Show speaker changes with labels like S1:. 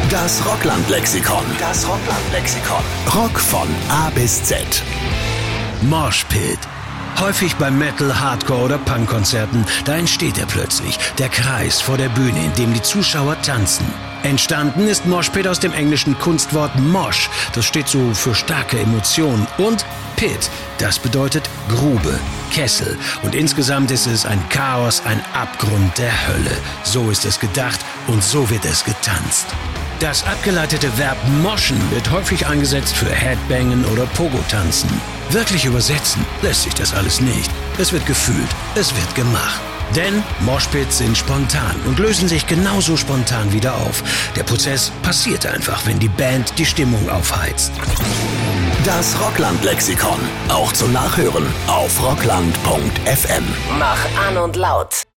S1: Das Rockland-Lexikon. Das Rockland-Lexikon. Rock von A bis Z.
S2: Moshpit. Häufig bei Metal, Hardcore oder Punkkonzerten, da entsteht er plötzlich, der Kreis vor der Bühne, in dem die Zuschauer tanzen. Entstanden ist Moshpit aus dem englischen Kunstwort Mosh, das steht so für starke Emotionen, und Pit, das bedeutet Grube, Kessel, und insgesamt ist es ein Chaos, ein Abgrund der Hölle. So ist es gedacht und so wird es getanzt. Das abgeleitete Verb moschen wird häufig eingesetzt für Headbangen oder Pogo-Tanzen. Wirklich übersetzen lässt sich das alles nicht. Es wird gefühlt, es wird gemacht. Denn Moshpits sind spontan und lösen sich genauso spontan wieder auf. Der Prozess passiert einfach, wenn die Band die Stimmung aufheizt.
S1: Das Rockland-Lexikon. Auch zum Nachhören auf rockland.fm.
S3: Mach an und laut.